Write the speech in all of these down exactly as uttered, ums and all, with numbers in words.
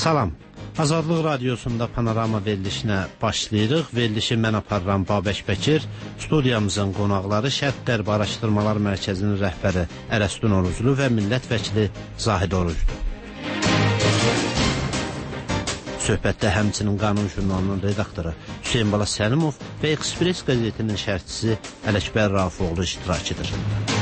Salam. Azadlıq Radiosunda Panorama verilişinə başlayırıq. Verilişi mən aparıram Babək Bəkir. Studiyamızın qonaqları Şərq-Qərb Araşdırmalar Mərkəzinin rəhbəri Ərəstun Oruclu və millət vəkili Zahid Oruclu. Söhbətdə həmçinin Qanun jurnalının redaktoru Hüseyin Bala Səlimov və Ekspress qəzetinin şərhçisi Ələkbər Rafiqoğlu iştirak edir.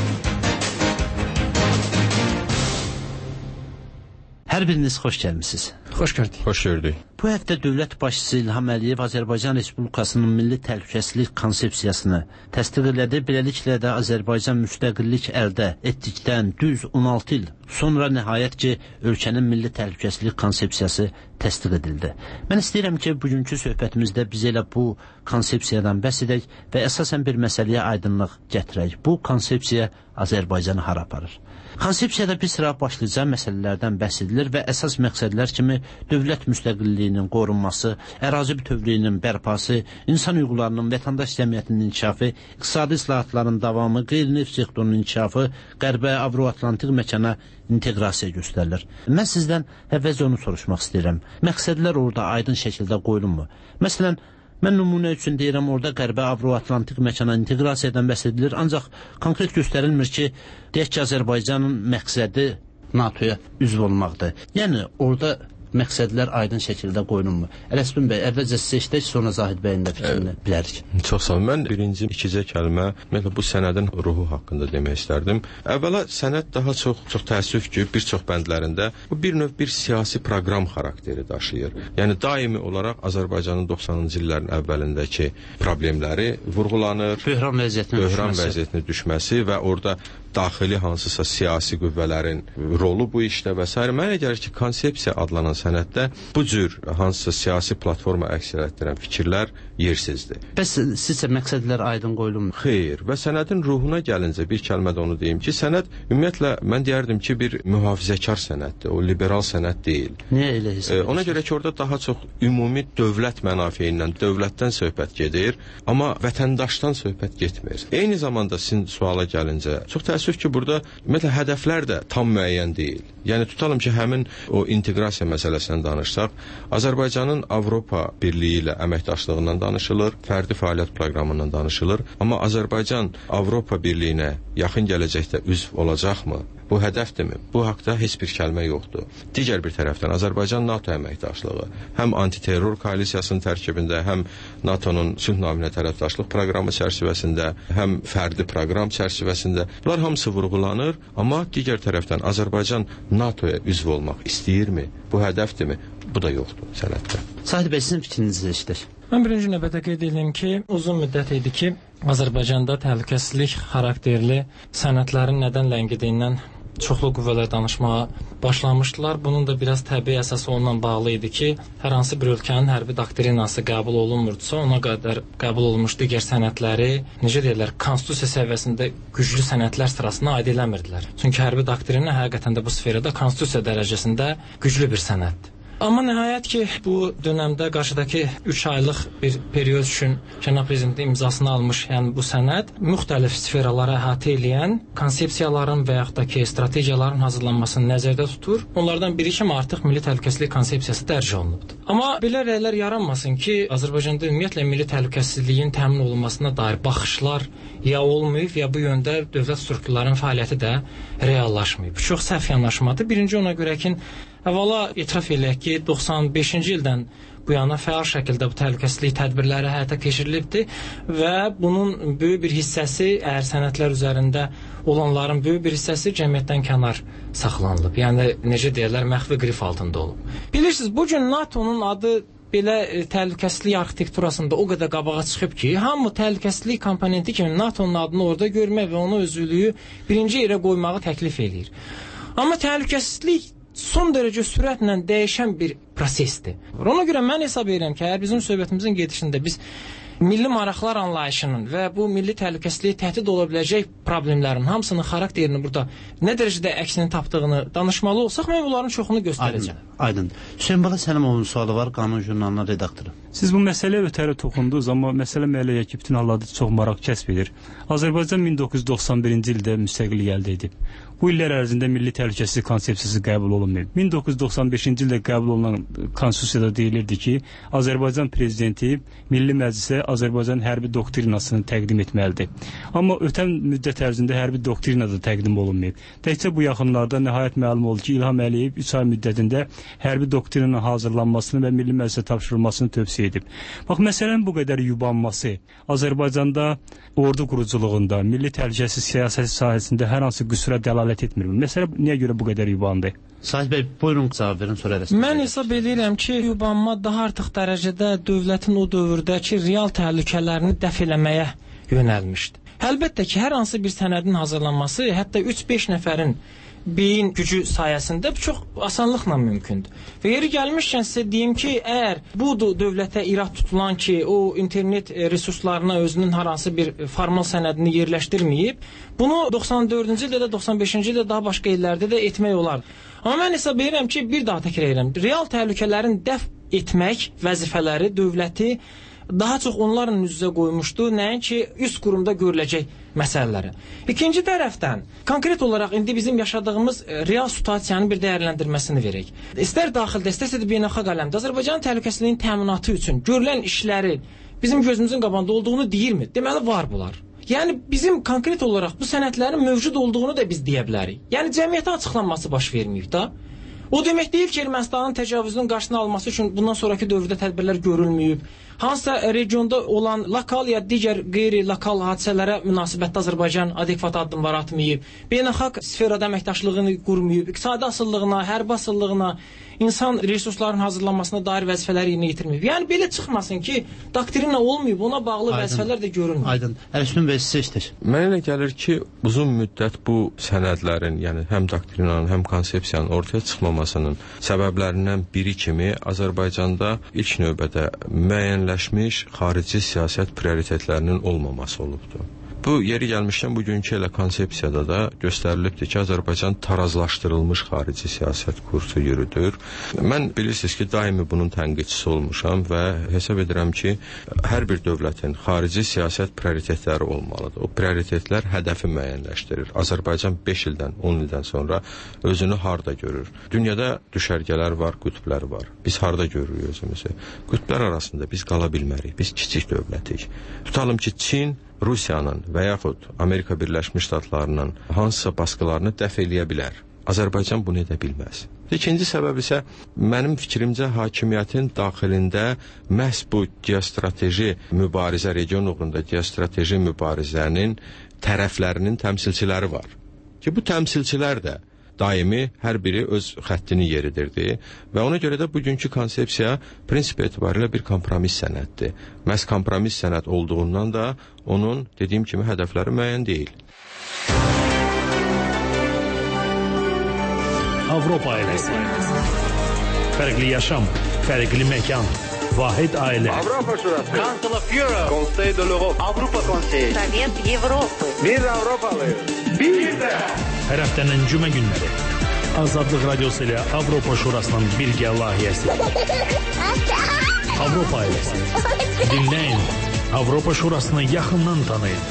Hər biriniz xoş gəlmisiniz. Xoş gördük. Xoş gördük. Bu həftə dövlət başçısı İlham Əliyev Azərbaycan Respublikasının milli təhlükəsizlik konsepsiyasını təsdiq elədi. Beləliklə də Azərbaycan müstəqillik əldə etdikdən düz on altı il sonra nəhayət ki, ölkənin milli təhlükəsizlik konsepsiyası təsdiq edildi. Mən istəyirəm ki, bugünkü söhbətimizdə biz elə bu konsepsiyadan bəhs edək və əsasən bir məsələyə aydınlıq gətirək. Bu konsepsiya Azərbaycanı hara aparır? Konsepsiyada bir sıra başlıca məsələlərdən bəhs edilir və əsas məqsədlər kimi dövlət müstəqilliyinin qorunması, ərazi bütövlüyünün bərpası, insan hüquqlarının, vətəndaş cəmiyyətinin inkişafı, iqtisadi islahatların davamı, qeyri-neft sektorunun inkişafı, Qərbə Avro-Atlantik məkana inteqrasiya göstərilir. Mən sizdən əvvəlcə onu soruşmaq istəyirəm. Məqsədlər orada aydın şəkildə qoyulunmu? Məsələn, mən nümunə üçün deyirəm, orada Qərbə Avro-Atlantik məkana inteqrasiyadan bəhs edilir, ancaq konkret göstərilmir ki, deyək ki, Azərbaycanın məqsədi NATOya üzv olmaqdır. Yəni, orada məqsədlər aydın şəkildə qoyulunmu? Ələsbin bəy, əvvəlcə sizə işlək, sonra Zahid bəyin də fikrini bilərik. Çox sağ olun. Mən birinci ikicə kəlmə ümumiyyətlə bu sənədin ruhu haqqında demək istərdim. Əvvəla sənəd daha çox, çox təəssüf ki, bir çox bəndlərində bu bir növ bir siyasi proqram xarakteri daşıyır. Yəni daimi olaraq Azərbaycanın doxsanıncı illərin əvvəlindəki problemləri vurğulanır. Böhran vəziyyətinin böhran düşməsi. vəziyyətinin düşməsi və orada daxili hansısa siyasi qüvvələrin rolu bu işdə və s. Mənə gəlir ki, konsepsiya adlanan sənəddə bu cür hansısa siyasi platforma əks etdirən fikirlər yersizdir. Bəs sizcə məqsədlər aydın qoyulunmu? Xeyr, və sənədin ruhuna gəlincə bir kəlmədə onu deyim ki, sənəd ümumiyyətlə mən deyərdim ki, bir mühafizəkar sənəddir, o liberal sənəd deyil. Niyə elə hesab edirsiniz? Ona görə ki, orada daha çox ümumi dövlət mənafelərindən, dövlətdən söhbət gedir, amma vətəndaşdan söhbət getmir. Eyni zamanda sizin suala gəlincə, çox təəssüf ki, burada ümumiyyətlə hədəflər də tam müəyyən deyil. Yəni tutalım ki, həmin o inteqrasiya məsələsindən danışsaq, Azərbaycanın Avropa Birliyi ilə əməkdaşlığından danışılır, fərdi fəaliyyət proqramından danışılır, amma Azərbaycan Avropa Birliyinə yaxın gələcəkdə üzv olacaqmı? Bu hədəfdirmi? Bu haqda heç bir kəlmə yoxdur. Digər bir tərəfdən Azərbaycan NATO əməkdaşlığı həm antiterror koalisiyasının tərkibində, həm NATOnun sülh naminə tərəfdaşlıq proqramı çərçivəsində, həm fərdi proqram çərçivəsində bunlar hamısı vurğulanır, amma digər tərəfdən Azərbaycan NATOya üzv olmaq istəyirmi? Bu hədəfdirmi? Bu da yoxdur sənəddə. Zahid bəy, sizin fikrinizi eşidir. Mən birinci növbədə qeyd edeyim ki, uzun müddət idi ki, Azərbaycanda təhlükəsizlik xarakterli sənədlərin nədən ləngidiyindən çoxlu qüvvələr danışmağa başlamışdılar. Bunun da biraz təbii əsası onunla bağlı idi ki, hər hansı bir ölkənin hərbi doktrinası qəbul olunmurdusa, ona qədər qəbul olunmuş digər sənədləri, necə deyirlər, konstitusiya səviyyəsində güclü sənədlər sırasına aid eləmirdilər. Çünki hərbi doktrini həqiqətən də bu sferada konstitusiya dərəcəsində güclü bir sənəddir. Amma nəhayət ki, bu dönəmdə qarşıdakı üç aylıq bir period üçün Cənab Prezidentin imzasını almış, yəni bu sənəd müxtəlif sferalara əhatə edən konsepsiyaların və yaxud da ki, strategiyaların hazırlanmasını nəzərdə tutur. Onlardan biri kimi artıq milli təhlükəsizlik konsepsiyası dərc olunubdur. Amma belə rəylər yaranmasın ki, Azərbaycanda ümumiyyətlə milli təhlükəsizliyin təmin olunmasına dair baxışlar ya olmayıb, ya bu yöndə dövlət strukturlarının fəaliyyəti də reallaşmayıb. Bu çox səhv yanaşmadır. Birinci ona görə ki, əvvəla etiraf eləyək ki, doxsan beşinci ildən bu yana fəal şəkildə bu təhlükəsizlik tədbirləri həyata keçirilibdir və bunun böyük bir hissəsi, əgər sənədlər üzərində olanların böyük bir hissəsi cəmiyyətdən kənar saxlanılıb. Yəni, necə deyirlər, məxfi qrif altında olub. Bilirsiniz, bugün NATOnun adı belə təhlükəsizlik arxitekturasında o qədər qabağa çıxıb ki, hamı təhlükəsizlik komponenti kimi NATOnun adını orada görmək və ona özülüyü birinci yerə qoymağı təklif eləyir. Amma təhlükəsizlik son dərəcə sürətlə dəyişən bir prosesdir. Ona görə mən hesab edirəm ki, əgər bizim söhbətimizin gedişində biz milli maraqlar anlayışının və bu milli təhlükəsizliyə təhdid ola biləcək problemlərin hamısının xarakterini burada nə dərəcədə əksini tapdığını danışmalı olsaq, mən bunların çoxunu göstərəcəm. Aydın. Hüseyin Bala Səlimovun sualı var, Qanun jurnalının redaktoru. Siz bu məsələyə ötəri toxundunuz, amma məsələ məliyyə ki, bütün hallarda çox maraq kəsb edir. Azərbaycan min doqquz yüz doxsan birinci ildə müstəqillik əldə edib. Bu illər ərzində milli təhlükəsizlik konsepsiyası qəbul olunmayıb. min doqquz yüz doxsan beşinci ildə qəbul olunan konstitusiyada deyilirdi ki, Azərbaycan prezidenti Milli Məclisə Azərbaycan hərbi doktrinasını təqdim etməlidir. Amma ötən müddət ərzində hərbi doktrina da təqdim olunmayıb. Təkcə bu yaxınlarda nəhayət məlum oldu ki, İlham Əliyev üç ay müddətində hərbi doktrinanın hazırlanmasını və Milli Məclisə tapşırılmasını tövsiyə edib. Bax, məsələnin bu qədər yubanması Azərbaycanda ordu quruculuğunda, milli təhlükəsizlik siyasəti sahəsində hər hansı qüsura dəlalət etmir. Məsələ niyə görə bu qədər yubandı? Sahib bəy, buyurun cavab verin, sonra rəsmi. Mən hesab edirəm ki, yubanma daha artıq dərəcədə dövlətin o dövrdəki real təhlükələrini dəf eləməyə yönəlmişdi. Əlbəttə ki, hər hansı bir sənədin hazırlanması, hətta üç beş nəfərin beyin gücü sayəsində çox asanlıqla mümkündür. Və yeri gəlmişkən sizə deyim ki, əgər bu dövlətə irad tutulan ki, o internet resurslarına özünün hər hansı bir formal sənədini yerləşdirməyib, bunu doxsan dördüncü ildə də, doxsan beşinci ildə daha başqa illərdə də etmək olar. Amma mən hesab edirəm ki, bir daha təkrar edirəm, real təhlükələrin dəf etmək vəzifələri dövləti daha çox onların üz-üzə qoymuşdu, nəinki üst qurumda görüləcək məsələləri. İkinci tərəfdən, konkret olaraq indi bizim yaşadığımız real situasiyanın bir dəyərləndirməsini verək. İstər daxildə, istərsə də beynəlxalq aləmdə Azərbaycan təhlükəsizliyinin təminatı üçün görülən işləri bizim gözümüzün qabağında olduğunu deyirmi? Deməli, var bunlar. Yəni, bizim konkret olaraq bu sənədlərin mövcud olduğunu da biz deyə bilərik. Yəni, cəmiyyətə açıqlanması baş verməyib da. O demək deyil ki, Ermənistanın təcavüzünün qarşısını alması üçün bundan sonraki dövrdə tədbirlər görülməyib. Hansısa regionda olan lokal ya digər qeyri-lokal hadisələrə münasibətdə Azərbaycan adekvat addımlar atmayıb, beynəlxalq sferada əməkdaşlığını qurmayıb, iqtisadi asıllığına, hərbi asıllığına, insan resurslarının hazırlanmasına dair vəzifələri yerinə yetirməyib. Yəni, belə çıxmasın ki, doktrina olmayıb, ona bağlı Aydın. Vəzifələr də görünmür. Aydın. Əlişmin bəy, sizə işdir. Mənə elə gəlir ki, uzun müddət bu sənədlərin, yəni həm doktrinanın, həm konsepsiyanın ortaya çıxmamasının səbəblərindən biri kimi Azərbaycanda ilk növbədə müəyyənləşmiş xarici siyasət prioritetlərinin olmaması olubdur. Bu, yeri gəlmişdən bugünkü elə konsepsiyada da göstərilibdir ki, Azərbaycan tarazlaşdırılmış xarici siyasət kursu yürüdür. Mən bilirsiniz ki, daimi bunun tənqidçisi olmuşam və hesab edirəm ki, hər bir dövlətin xarici siyasət prioritetləri olmalıdır. O prioritetlər hədəfi müəyyənləşdirir. Azərbaycan beş ildən, on ildən sonra özünü harda görür? Dünyada düşərgələr var, qütblər var. Biz harda görürük özümüzü? Qütblər arasında biz qala bilmərik. Biz kiçik dövlətik. Tutalım ki, Çin Rusiyanın və yaxud Amerika Birləşmiş Ştatlarının hansısa baskılarını dəf eləyə bilər. Azərbaycan bunu edə bilməz. İkinci səbəb isə mənim fikrimcə hakimiyyətin daxilində məhz bu geostrateji mübarizə, region uğrunda geostrateji mübarizənin tərəflərinin təmsilçiləri var. Ki, bu təmsilçilər də daimi hər biri öz xəttini yeridirdi və ona görə də bugünkü konsepsiya prinsip etibarilə bir kompromis sənəddir. Məhz kompromis sənəd olduğundan da onun, dediyim kimi, hədəfləri müəyyən deyil. Avropa ailəsi. Fərqli yaşam, fərqli məkan, vahid ailə. Avropa Şurası. Council of Europe. Conseil de l'Europe. Avropa Konseyi. Sovet Avropa. Bir Avropalı. Bir də. Hər həftənin cümə günləri Azadlıq Radiosu ilə Avropa Şurasının birgə layihəsi. Avropa ailəsi. Dinləyin, Avropa Şurasını yaxından tanıyın.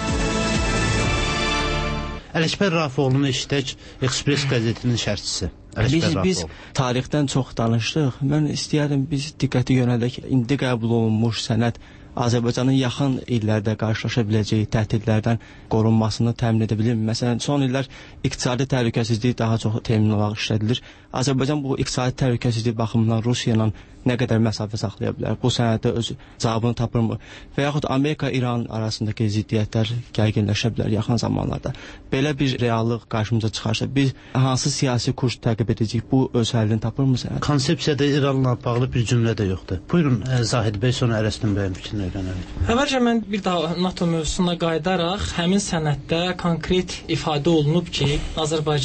Ələkbər Rafiqoğlu'nu eşitək, Express qəzetinin şərhçisi. Biz, biz tarixdən çox danışdıq. Mən istəyərdim biz diqqəti yönəldək. İndi qəbul olunmuş sənəd Azərbaycanın yaxın illərdə qarşılaşa biləcəyi təhdidlərdən qorunmasını təmin edə bilir. Məsələn, son illər iqtisadi təhlükəsizlik daha çox təmin olaraq işlədilir. Azərbaycan bu iqtisadi təhlükəsizlik baxımından Rusiya ilə nə qədər məsafə saxlaya bilər? Bu sənəddə öz cavabını tapırmı? Və yaxud Amerika-İran arasındakı ziddiyyətlər gərginləşə bilər yaxın zamanlarda. Belə bir reallıq qarşımıza çıxarsa, biz hansı siyasi kurs təqib edəcəyik? Bu öz həllini tapırmı sənəd? Konsepsiyada İranla bağlı bir cümlə də yoxdur. Buyurun, Zahid bəy, sonra Ərəstin bəyin fikrini öyrənərik. Əvvəlcə mən bir daha NATO mövzusuna qayıdaraq həmin sənəddə konkret ifadə olunub ki, Azərbaycan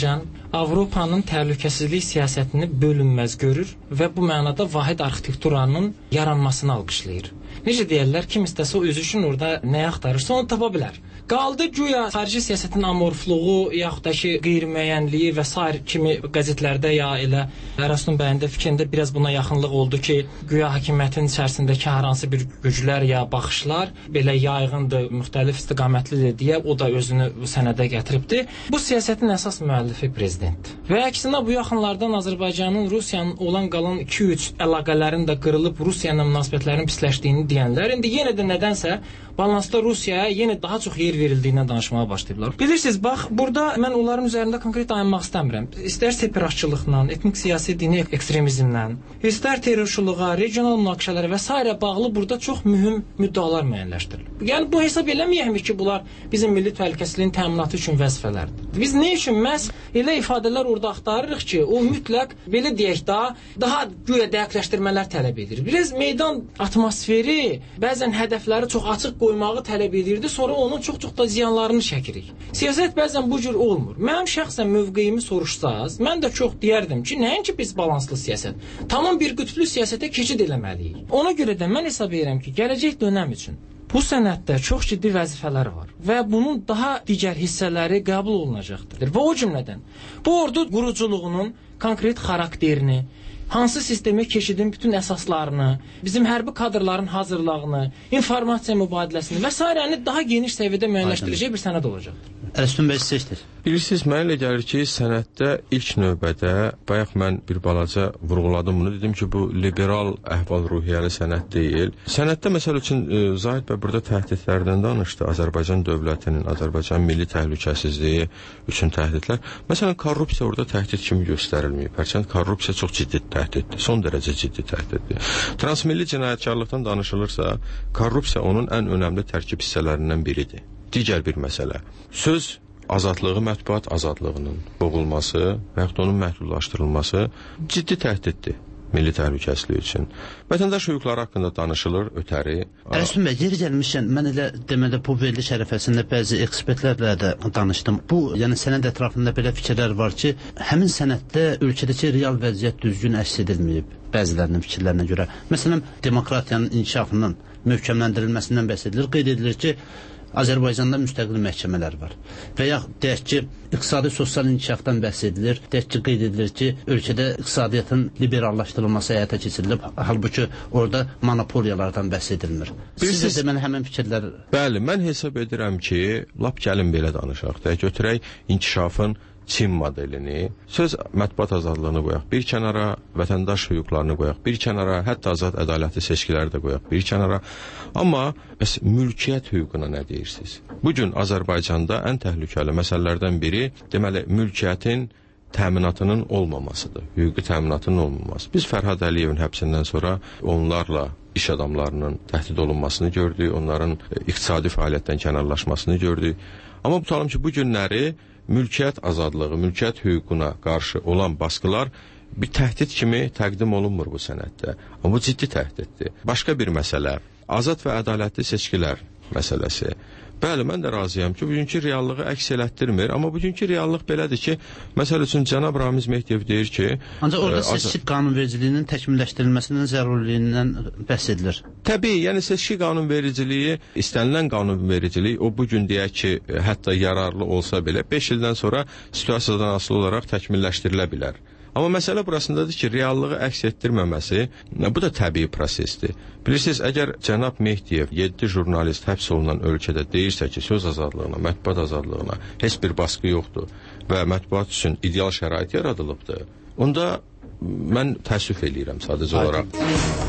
Avropanın təhlükəsizlik siyasətini bölünməz görür və bu mənada vahid arxitekturanın yaranmasını alqışlayır. Necə deyirlər, kim istəsə o özü üçün orada nə axtarırsa onu tapa bilər. Qaldı güya xarici siyasətin amorfluğu, yaxud da ki, qeyri-müəyyənliyi və s. kimi qəzetlərdə ya elə Ərəstun bəyin də fikrində biraz buna yaxınlıq oldu ki, güya hakimiyyətin içərisindəki hər hansı bir güclər ya baxışlar belə yayğındır, müxtəlif istiqamətlidir deyə o da özünü bu sənədə gətiribdi. Bu siyasətin əsas müəllifi prezidentdir. Və əksinə bu yaxınlardan Azərbaycanın Rusiyanın olan qalan iki üç əlaqələrin də qırılıb Rusiya ilə münasibətlərin pisləşdiyini deyənlər indi yenə də nədənsə balansda Rusiyaya yenə daha çox yer verildiyindən danışmağa başlayıblar. Bilirsiniz, bax, burada mən onların üzərində konkret dayanmaq istəmirəm. İstər separatçılıqla, etnik siyasi dini ekstremizmlə, istər terrorçuluğa, regional münaqişələrə və s. bağlı burada çox mühüm müddalar müəyyənləşdirilib. Yəni bu hesab eləməyək ki, bunlar bizim milli təhlükəsizliyin təminatı üçün vəzifələrdir. Biz nə üçün məhz elə ifadələr orada axtarırıq ki, o mütləq belə deyək daha daha güya dəqiqləşdirmələr tələb edir. Biraz meydan atmosferi bəzən hədəfləri çox açıq qoymağı tələb edirdi, sonra onun çox-çox da ziyanlarını çəkirik. Siyasət bəzən bu cür olmur. Mənim şəxsən mövqeyimi soruşsaz, mən də çox deyərdim ki, nəinki biz balanslı siyasət, tamam bir qütblü siyasətə keçid eləməliyik. Ona görə də mən hesab edirəm ki, gələcək dönəm üçün bu sənəddə çox ciddi vəzifələr var və bunun daha digər hissələri qəbul olunacaqdır. Və o cümlədən bu ordu quruculuğunun konkret xarakterini, hansı sistemə keçidin bütün əsaslarını, bizim hərbi kadrların hazırlığını, informasiya mübadiləsini və s. daha geniş səviyyədə müəyyənləşdirəcək bir sənəd olacaqdır. Ərəstun bəy seçdir. Bilirsiniz, mənə elə gəlir ki, sənəddə ilk növbədə, bayaq mən bir balaca vurğuladım bunu, dedim ki, bu liberal əhval-ruhiyyəli sənəd deyil. Sənəddə, məsəl üçün, Zahid bəy burada təhdidlərdən danışdı, Azərbaycan dövlətinin, Azərbaycan milli təhlükəsizliyi üçün təhdidlər. Məsələn, korrupsiya orada təhdid kimi göstərilməyib. Hərçənd korrupsiya çox ciddi təhdiddir, son dərəcə ciddi təhdiddir. Transmilli cinayətkarlıqdan danışılırsa, korrupsiya onun ən önəmli tərkib hissələrindən biridir. Digər bir məsələ, söz azadlığı, mətbuat azadlığının boğulması və yaxud onun məhdudlaşdırılması ciddi təhdiddir milli təhlükəsizlik üçün. Vətəndaş hüquqları haqqında danışılır, ötəri. Ərəstun bəy, yeri gəlmişkən, mən elə deməli bu veriliş ərəfəsində bəzi ekspertlərlə də danışdım. Bu, yəni sənəd ətrafında belə fikirlər var ki, həmin sənəddə ölkədəki real vəziyyət düzgün əks edilməyib bəzilərinin fikirlərinə görə. Məsələn, demokratiyanın inkişafının möhkəmləndirilməsindən bəhs edilir. Qeyd edilir ki, Azərbaycanda müstəqil məhkəmələr var. Və ya deyək ki, iqtisadi sosial inkişafdan bəhs edilir. Deyək ki, qeyd edilir ki, ölkədə iqtisadiyyatın liberallaşdırılması həyata keçirilib. Halbuki orada monopoliyalardan bəhs edilmir. Siz də deməli həmin fikirlər... Bəli, mən hesab edirəm ki, lap gəlin belə danışaq. Deyək, götürək inkişafın Çin modelini, söz mətbuat azadlığını qoyaq bir kənara, vətəndaş hüquqlarını qoyaq bir kənara, hətta azad ədalətli seçkiləri də qoyaq bir kənara. Amma bəs mülkiyyət hüququna nə deyirsiniz? Bugün Azərbaycanda ən təhlükəli məsələlərdən biri, deməli, mülkiyyətin təminatının olmamasıdır, hüquqi təminatının olmaması. Biz Fərhad Əliyevin həbsindən sonra onlarla iş adamlarının təhdid olunmasını gördük, onların iqtisadi fəaliyyətdən kənarlaşmasını gördük. Amma tutalım ki, bu günləri mülkiyyət azadlığı, mülkiyyət hüququna qarşı olan baskılar bir təhdid kimi təqdim olunmur bu sənəddə. Amma bu ciddi təhdiddir. Başqa bir məsələ, azad və ədalətli seçkilər məsələsi. Bəli, mən də razıyam ki, bugünkü reallığı əks elətdirmir, amma bugünkü reallıq belədir ki, məsəl üçün cənab Ramiz Mehdiyev deyir ki... Ancaq orada e, seçki qanunvericiliyinin təkmilləşdirilməsinin zəruriliyindən bəhs edilir. Təbii, yəni seçki qanunvericiliyi, istənilən qanunvericilik, o bugün deyək ki, hətta yararlı olsa belə, beş ildən sonra situasiyadan asılı olaraq təkmilləşdirilə bilər. Amma məsələ burasındadır ki, reallığı əks etdirməməsi, bu da təbii prosesdir. Bilirsiniz, əgər cənab Mehdiyev yeddi jurnalist həbs olunan ölkədə deyirsə ki, söz azadlığına, mətbuat azadlığına heç bir baskı yoxdur və mətbuat üçün ideal şərait yaradılıbdır, onda mən təəssüf eləyirəm sadəcə olaraq.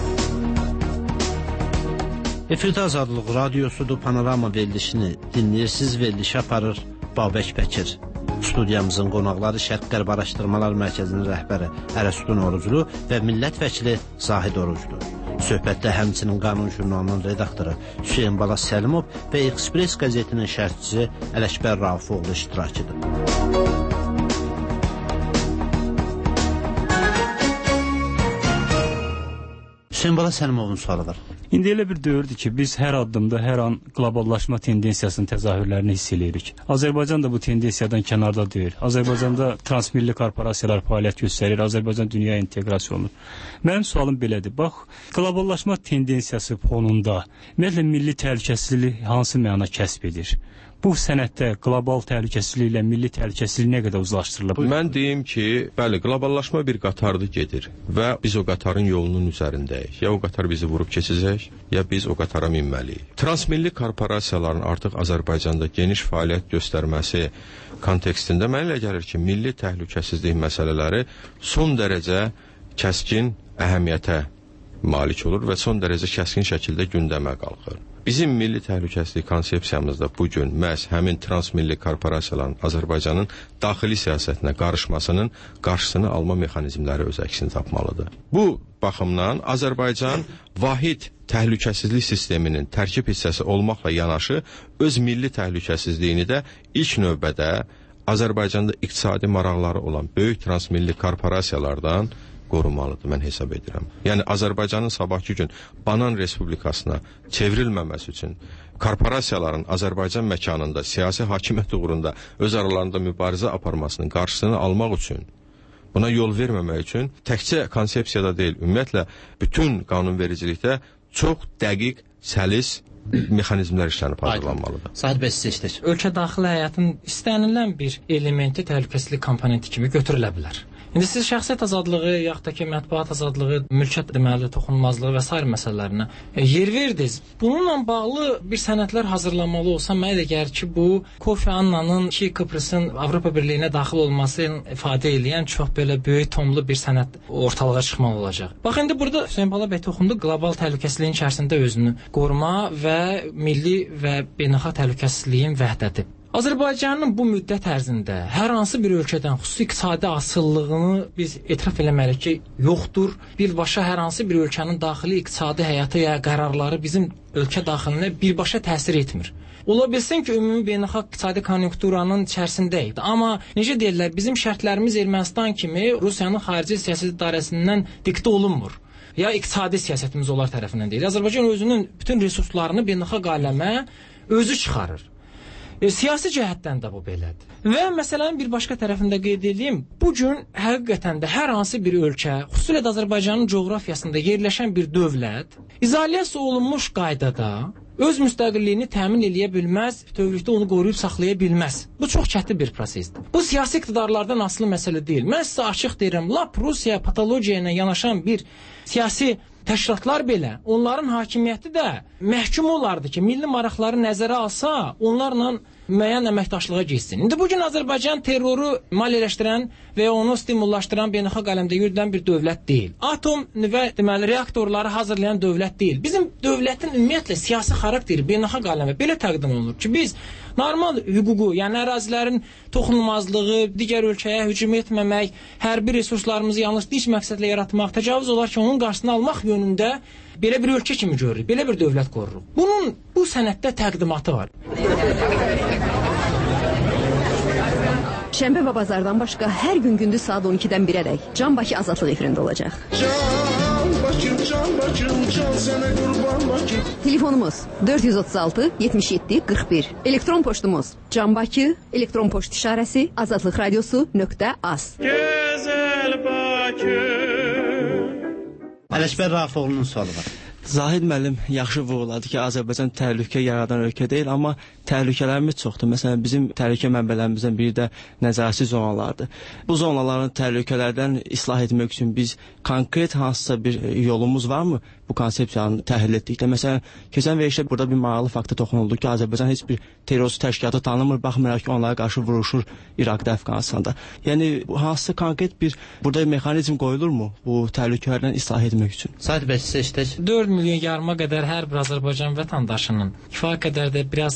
Efirdə Azadlıq Radiosudur, Panorama verilişini dinləyirsiniz, verilişi aparır Babək Bəkir. Studiyamızın qonaqları Şərq-Qərb Araşdırmalar Mərkəzinin rəhbəri Ərəstun Oruclu və millət vəkili Zahid Oruclu. Söhbətdə həmçinin Qanun jurnalının redaktoru Hüseyin Balas Səlimov və Express qəzetinin şərhçisi Ələkbər Raufoğlu iştirak edir. Hüseyn Bala Səlimovun sualı var. İndi elə bir dövrdür ki, biz hər addımda, hər an qloballaşma tendensiyasının təzahürlərini hiss edirik. Azərbaycan da bu tendensiyadan kənarda deyil. Azərbaycanda transmilli korporasiyalar fəaliyyət göstərir, Azərbaycan dünya inteqrasiya olunur. Mənim sualım belədir. Bax, qloballaşma tendensiyası fonunda ümumiyyətlə milli təhlükəsizlik hansı məna kəsb edir? Bu sənətdə qlobal təhlükəsizliklə milli təhlükəsizlik nə qədər uzlaşdırılıb? Mən deyim ki, bəli, qloballaşma bir qatarda gedir və biz o qatarın yolunun üzərindəyik. Ya o qatar bizi vurub keçəcək, ya biz o qatara minməliyik. Transmilli korporasiyaların artıq Azərbaycanda geniş fəaliyyət göstərməsi kontekstində mənə elə gəlir ki, milli təhlükəsizlik məsələləri son dərəcə kəskin əhəmiyyətə malik olur və son dərəcə kəskin şəkildə gündəmə qalxır. Bizim milli təhlükəsizlik konsepsiyamızda bu gün məhz həmin transmilli korporasiyaların Azərbaycanın daxili siyasətinə qarışmasının qarşısını alma mexanizmləri öz əksini tapmalıdır. Bu baxımdan Azərbaycan vahid təhlükəsizlik sisteminin tərkib hissəsi olmaqla yanaşı öz milli təhlükəsizliyini də ilk növbədə Azərbaycanda iqtisadi maraqları olan böyük transmilli korporasiyalardan qorumalıdır, mən hesab edirəm. Yəni, Azərbaycanın sabahki gün Banan Respublikasına çevrilməməsi üçün korporasiyaların Azərbaycan məkanında, siyasi hakimiyyət uğrunda öz aralarında mübarizə aparmasının qarşısını almaq üçün, buna yol verməmək üçün təkcə konsepsiyada deyil, ümumiyyətlə bütün qanunvericilikdə çox dəqiq, səlis mexanizmlər işlənib hazırlanmalıdır. Sahid bəy sizə işlək. Ölkə daxili həyatın istənilən bir elementi təhlükəsizlik komponenti kimi götürülə bilər. İndi siz şəxsiyyət azadlığı, yaxud da ki, mətbuat azadlığı, mülkiyyət deməli, toxunulmazlığı və s. məsələlərinə e, yer verdiniz. Bununla bağlı bir sənədlər hazırlanmalı olsa, mənə də gəlir ki, bu Kofi Annanın ki, Kıbrısın Avropa Birliyinə daxil olmasını ifadə edən çox belə böyük tomlu bir sənəd ortalığa çıxmalı olacaq. Bax, indi burada Hüseyn Bala bəy toxundu, qlobal təhlükəsizliyin içərisində özünü qoruma və milli və beynəlxalq təhlükəsizliyin vəhdəti. Azərbaycanın bu müddət ərzində hər hansı bir ölkədən xüsusi iqtisadi asıllığını biz etiraf eləməliyik ki, yoxdur. Birbaşa hər hansı bir ölkənin daxili iqtisadi həyatı ya qərarları bizim ölkə daxilinə birbaşa təsir etmir. Ola bilsin ki, ümumi beynəlxalq iqtisadi konjunkturanın içərisindəyik. Amma necə deyirlər, bizim şərtlərimiz Ermənistan kimi Rusiyanın xarici siyasət idarəsindən diktə olunmur. Ya iqtisadi siyasətimiz onlar tərəfindən deyil. Azərbaycan özünün bütün resurslarını beynəlxalq aləmə özü çıxarır. E, siyasi cəhətdən də bu belədir. Və məsələnin bir başqa tərəfində qeyd edeyim, bu gün həqiqətən də hər hansı bir ölkə, xüsusilə də Azərbaycanın coğrafiyasında yerləşən bir dövlət, izolyasiya olunmuş qaydada öz müstəqilliyini təmin eləyə bilməz, bütövlükdə onu qoruyub saxlaya bilməz. Bu çox çətin bir prosesdir. Bu siyasi iqtidarlardan asılı məsələ deyil. Mən sizə açıq deyirəm, lap Rusiya patologiya ilə yanaşan bir siyasi təşkilatlar belə, onların hakimiyyəti də məhkum olardı ki, milli maraqları nəzərə alsa, onlarla müəyyən əməkdaşlığa geçsin. İndi bugün Azərbaycan terroru maliyyələşdirən və onu stimullaşdıran beynəlxalq aləmdə yürüdülən bir dövlət deyil. Atom nüvə deməli reaktorları hazırlayan dövlət deyil. Bizim dövlətin ümumiyyətlə siyasi xarakteri beynəlxalq aləmə belə təqdim olunur ki, biz normal hüququ, yəni ərazilərin toxunulmazlığı, digər ölkəyə hücum etməmək, hərbi resurslarımızı yalnız dinc məqsədlə yaratmaq, təcavüz olar ki, onun qarşısını almaq yönündə belə bir ölkə kimi görürük, belə bir dövlət qoruruq. Bunun bu sənəddə təqdimatı var. Şənbə və bazardan başqa hər gün gündüz saat on ikidən birədək Can Bakı Azadlıq efirində olacaq. Can Bakım, Can Bakım, can sənə qurban Bakım. Telefonumuz dörd yüz otuz altı yetmiş yeddi qırx bir. Elektron poçtumuz Can Bakı, elektron poçt işarəsi azadlıq radiosu nöqtə az. Gözəl Bakı. Ələkbər Rafiqoğlu'nun sualı var. Zahid müəllim yaxşı vurğuladı ki, Azərbaycan təhlükə yaradan ölkə deyil, amma təhlükələrimiz çoxdur. Məsələn, bizim təhlükə mənbələrimizdən biri də nəzarətsiz zonalardır. Bu zonaların təhlükələrdən islah etmək üçün biz konkret hansısa bir yolumuz varmı bu konsepsiyanı təhlil etdikdə? Məsələn, keçən verilişdə burada bir maraqlı fakta toxunuldu ki, Azərbaycan heç bir terrorist təşkilatı tanımır, baxmayaraq ki, onlara qarşı vuruşur İraqda, Əfqanistanda. Yəni, hansısa konkret bir burada mexanizm qoyulurmu bu təhlükələrdən islah etmək üçün? Sahid bəy sizə işlək. dörd milyon yarıma qədər hər bir Azərbaycan vətəndaşının kifayət qədər də biraz ictimai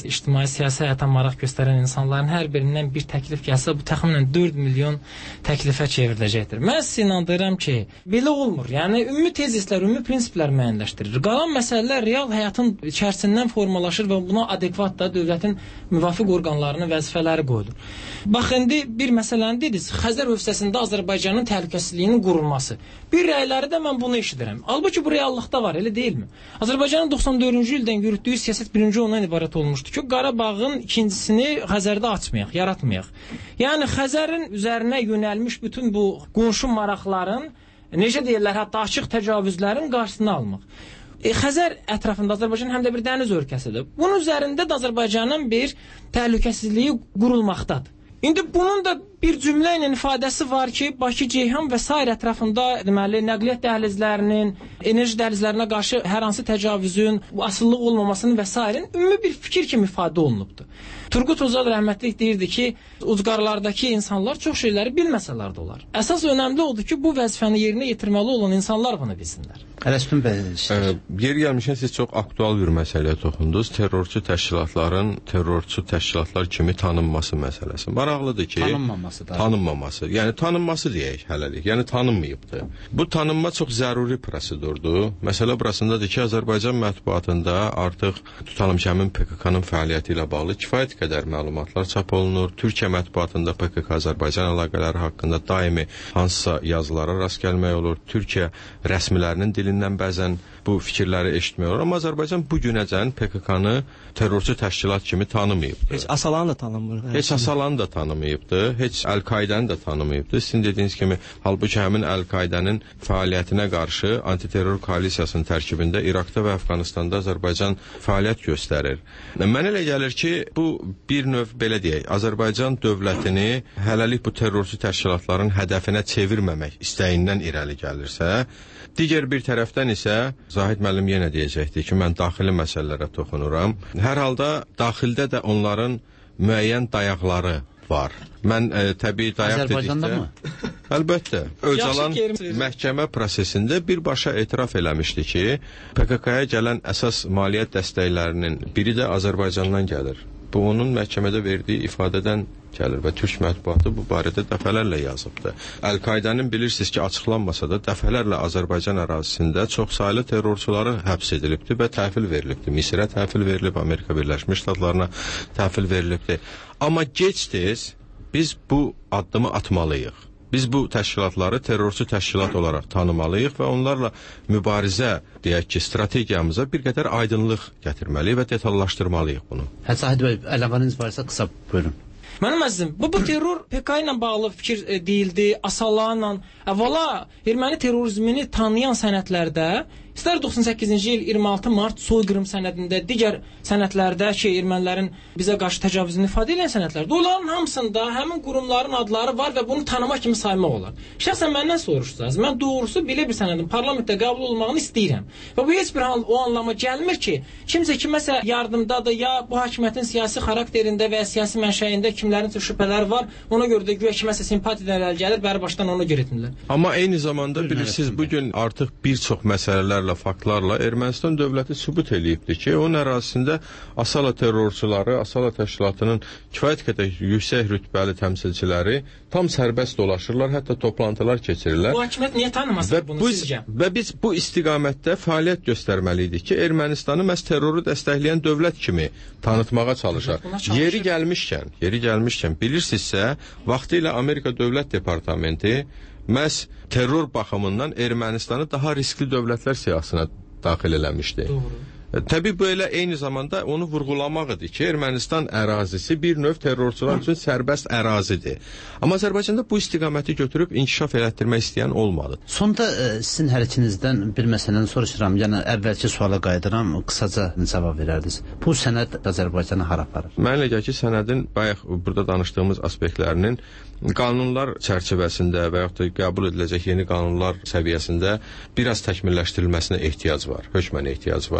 ictimai siyasi həyata maraq göstərən insanların hər birindən bir təklif gəlsə, bu təxminən dörd milyon təklifə çevriləcəkdir. Mən sizə inandırıram ki, belə olmur. Yəni ümumi tezislər, ümumi prinsiplər müəyyənləşdirilir. Qalan məsələlər real həyatın içərisindən formalaşır və buna adekvat da dövlətin müvafiq orqanlarının vəzifələri qoyulur. Bax, indi bir məsələni dediniz, Xəzər hövzəsində Azərbaycanın təhlükəsizliyinin qurulması. Bir rəyləri də mən bunu eşidirəm. Halbuki bu reallıqda var, elə deyilmi? Azərbaycanın doxsan dördüncü ildən yürütdüyü siyasət birinci ondan ibarət olmuşdu ki, Qarabağın ikincisini Xəzərdə açmayaq, yaratmayaq. Yəni Xəzərin üzərinə yönəlmiş bütün bu qonşu maraqların, necə deyirlər, hətta açıq təcavüzlərin qarşısını almaq. E, Xəzər ətrafında Azərbaycan həm də bir dəniz ölkəsidir. Bunun üzərində də Azərbaycanın bir təhlükəsizliyi qurulmaqdadır. İndi bunun da bir cümlə ilə ifadəsi var ki, Bakı, Ceyhan və sair ətrafında deməli nəqliyyat dəhlizlərinin, enerji dəhlizlərinə qarşı hər hansı təcavüzün, asıllıq olmamasının və sairənin ümumi bir fikir kimi ifadə olunubdur. Turgut Özal rəhmətlik deyirdi ki, ucqarlardakı insanlar çox şeyləri bilməsələr də olar. Əsas önəmli odur ki, bu vəzifəni yerinə yetirməli olan insanlar bunu bilsinlər. Ələsbin bəy, e, yeri gəlmişən siz çox aktual bir məsələyə toxundunuz. Terrorçu təşkilatların terrorçu təşkilatlar kimi tanınması məsələsi. Maraqlıdır ki, tanınmaması da. Tanınmaması. Yəni tanınması deyək hələlik. Yəni tanınmayıbdı. Bu tanınma çox zəruri prosedurdur. Məsələ burasındadır ki, Azərbaycan mətbuatında artıq tutalım ki, həmin P K K-nın fəaliyyəti ilə bağlı kifayət qədər məlumatlar çap olunur. Türkiyə mətbuatında P K K Azərbaycan əlaqələri haqqında daimi hansısa yazılara rast gəlmək olur. Türkiyə rəsmilərinin dilindən bəzən bu fikirləri eşitmək olur. Amma Azərbaycan bu günəcən P K K-nı terrorçu təşkilat kimi tanımayıbdı. Heç Asalanı da tanımır. Heç Asalanı da tanımayıbdı. Heç Əl-Qaidəni də tanımayıbdı. Sizin dediyiniz kimi, halbuki həmin Əl-Qaidənin fəaliyyətinə qarşı antiterror koalisiyasının tərkibində İraqda və Əfqanistanda Azərbaycan fəaliyyət göstərir. Mənə elə gəlir ki, bu bir növ belə deyək, Azərbaycan dövlətini hələlik bu terrorçu təşkilatların hədəfinə çevirməmək istəyindən irəli gəlirsə, digər bir tərəfdən isə Zahid müəllim yenə deyəcəkdi ki, mən daxili məsələlərə toxunuram. Hər halda daxildə də onların müəyyən dayaqları var. Mən e, təbii dayaq Azərbaycanda dedikdə, mı? Əlbəttə. Öcalan məhkəmə prosesində birbaşa etiraf eləmişdi ki, P K K-ya gələn əsas maliyyət dəstəklərinin biri də Azərbaycandan gəlir. Bu onun məhkəmədə verdiyi ifadədən gəlir və türk mətbuatı bu barədə dəfələrlə yazıbdı. Əl-Qaidənin bilirsiniz ki, açıqlanmasa da dəfələrlə Azərbaycan ərazisində çoxsaylı terrorçuları həbs edilibdi və təhvil verilibdi. Misirə təhvil verilib, Amerika Birləşmiş Ştatlarına təhvil verilibdi. Amma gec-tez biz bu addımı atmalıyıq. Biz bu təşkilatları terrorçu təşkilat olaraq tanımalıyıq və onlarla mübarizə, deyək ki, strategiyamıza bir qədər aydınlıq gətirməliyik və detallaşdırmalıyıq bunu. Hə, Zahid bəy, əlavəniz varsa qısa buyurun. Mənim əzizim, bu, bu terror P K ilə bağlı fikir e, deyildi, Asalanla. Əvvəla, erməni terrorizmini tanıyan sənədlərdə, istər doxsan səkkizinci il iyirmi altı mart soyqırım sənədində, digər sənədlərdə ki, ermənilərin bizə qarşı təcavüzünü ifadə edən sənədlərdə, onların hamısında həmin qurumların adları var və bunu tanıma kimi saymaq olar. Şəxsən məndən soruşsanız, mən doğrusu belə bir sənədin parlamentdə qəbul olmağını istəyirəm. Və bu heç bir an o anlama gəlmir ki, kimsə kiməsə yardımdadır, ya bu hakimiyyətin siyasi xarakterində və ya siyasi mənşəyində kimlərin şübhələri var, ona görə də güya kiməsə simpatiyalar əl gəlir, bəri başdan onu görə etmirlər. Amma eyni zamanda bilirsiniz, bugün artıq bir çox məsələlərlə, faktlarla Ermənistan dövləti sübut eləyibdir ki, onun ərazisində Asala terrorçuları, Asala təşkilatının kifayət qədər yüksək rütbəli təmsilçiləri tam sərbəst dolaşırlar, hətta toplantılar keçirirlər. Bu hakimiyyət niyə tanımasın bunu sizcə? Və biz bu istiqamətdə fəaliyyət göstərməliydik ki, Ermənistanı məhz terroru dəstəkləyən dövlət kimi tanıtmağa çalışar. Yeri gəlmişkən, yeri gəlmişkən bilirsinizsə, vaxtilə Amerika Dövlət Departamenti məhz terror baxımından Ermənistanı daha riskli dövlətlər siyahısına daxil eləmişdi. Doğru. Təbii belə eyni zamanda onu vurğulamaq idi ki, Ermənistan ərazisi bir növ terrorçular üçün sərbəst ərazidir. Amma Azərbaycanda bu istiqaməti götürüb inkişaf elətdirmək istəyən olmadı. Sonda e, sizin hər ikinizdən bir məsələni soruşuram. Yəni əvvəlki suala qayıdıram, qısaca cavab verərdiniz. Bu sənəd Azərbaycanı hara aparır? Mənə elə gəlir ki, sənədin bayaq burada danışdığımız aspektlərinin qanunlar çərçivəsində və yaxud da qəbul ediləcək yeni qanunlar səviyyəsində biraz təkmilləşdirilməsinə ehtiyac var. Hökmən ehtiyac var.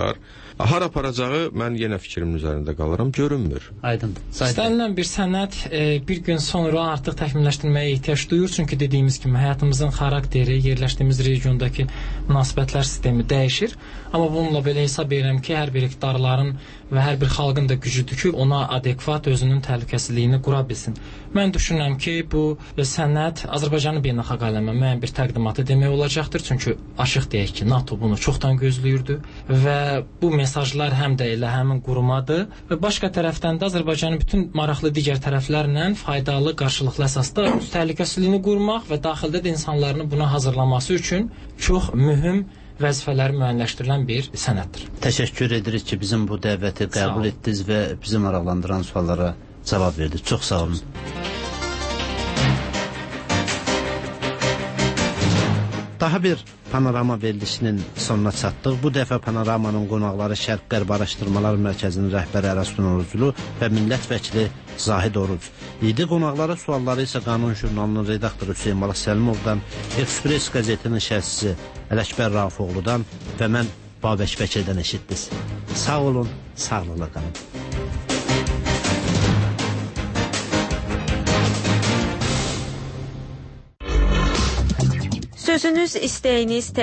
Hara aparacağı mən yenə fikrimin üzərində qalıram, görünmür. Aydındır. İstənilən bir sənət e, bir gün sonra artıq təkmilləşdirməyə ehtiyac duyur, çünki dediyimiz kimi həyatımızın xarakteri, yerləşdiyimiz regiondakı münasibətlər sistemi dəyişir. Amma bununla belə hesab edirəm ki, hər bir iqtidarların və hər bir xalqın da gücüdür ki, ona adekvat özünün təhlükəsizliyini qura bilsin. Mən düşünürəm ki, bu sənət Azərbaycanın beynəlxalq aləmə müəyyən bir təqdimatı demək olacaqdır. Çünki açıq deyək ki, NATO bunu çoxdan gözləyirdi və bu mesajlar həm də elə həmin qurumadır və başqa tərəfdən də Azərbaycanın bütün maraqlı digər tərəflərlə faydalı, qarşılıqlı əsasda öz təhlükəsizliyini qurmaq və daxildə də insanların buna hazırlaması üçün çox mühüm vəzifələri müəyyənləşdirilən bir sənəddir. Təşəkkür edirik ki, bizim bu dəvəti qəbul etdiniz və bizi maraqlandıran suallara cavab verdiniz. Çox sağ olun. Daha bir panorama verilişinin sonuna çatdıq. Bu dəfə panoramanın qonaqları Şərq-Qərb Araşdırmalar Mərkəzinin rəhbəri Ərəstun Oruclu və millət vəkili Zahid Oruc idi. Qonaqlara sualları isə Qanun jurnalının redaktoru Hüseyn Bala Səlimovdan, Ekspres qəzetinin şərhçisi Ələkbər Rafoğludan və mən Babək Bəkirdən eşitdiniz. Sağ olun, sağlıqla qalın. Sözünüz, istəyiniz,